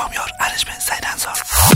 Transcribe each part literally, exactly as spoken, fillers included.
آرامیار ارجمند سعید انصار.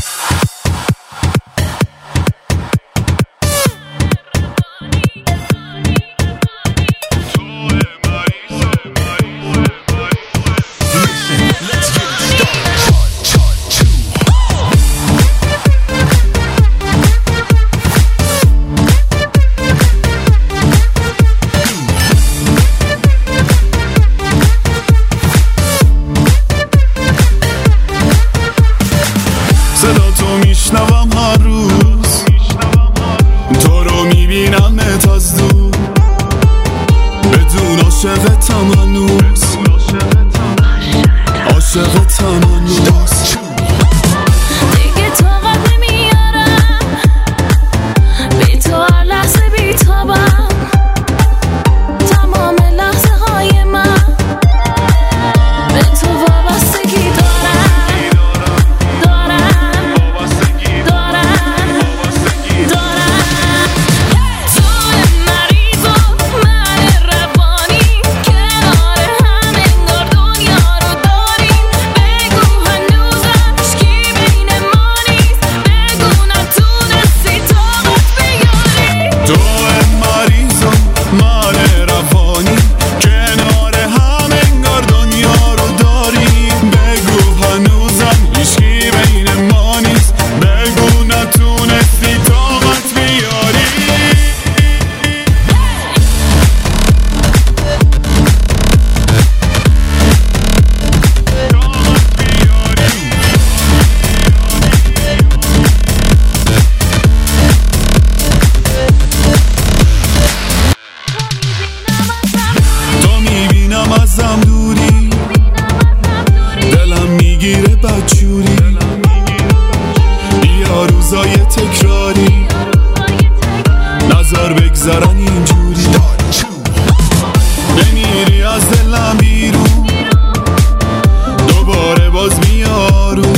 صدا تو میشنوم هر روز، تو رو میبینمت از دور، بدون عاشقتم هنوز، عاشقتم هنوز. دیگه طاقت نمیارم بی تو، هر لحظه بی تابم، تمام لحظه های من به تو وابستگی دارم. ازم دوری، دلم میگیره بدجوری، بیا روزای تکراری نظر بگذرن اینجوری، بمیری از دلم بیرون دوباره باز میارو،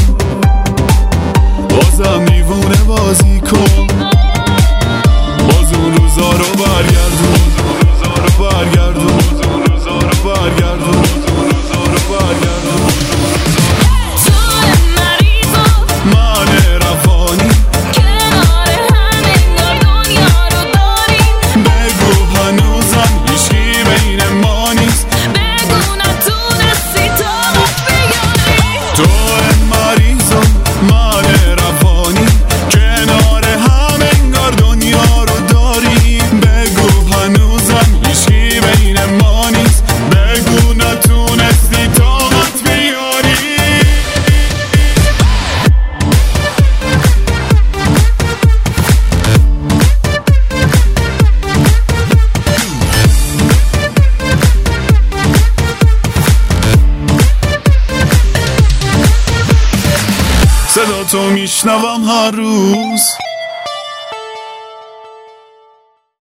بازم دیوونه بازی کن، باز اون روزا رو برگردون، برگردون برگردون برگردون. تو مریض و من روانی، کنار هم انگار دنیا رو داریم، بگو هنوزم هیچکی بین ما نیست، بگو نتونستی طاقت بیاری. تو مریض و من روانی، کنار هم انگار دنیا رو داریم، بگو هنوزم هیچکی بین ما نیست، بگو نتونستی طاقت بیاری. صدا تو میشنوم هر روز،